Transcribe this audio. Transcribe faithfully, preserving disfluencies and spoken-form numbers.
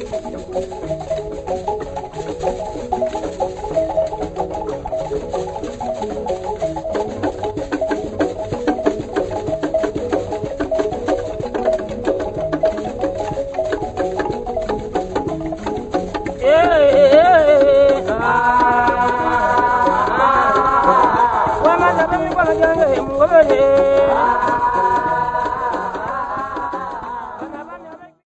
Wa ma da mi kwa ga nge mu go be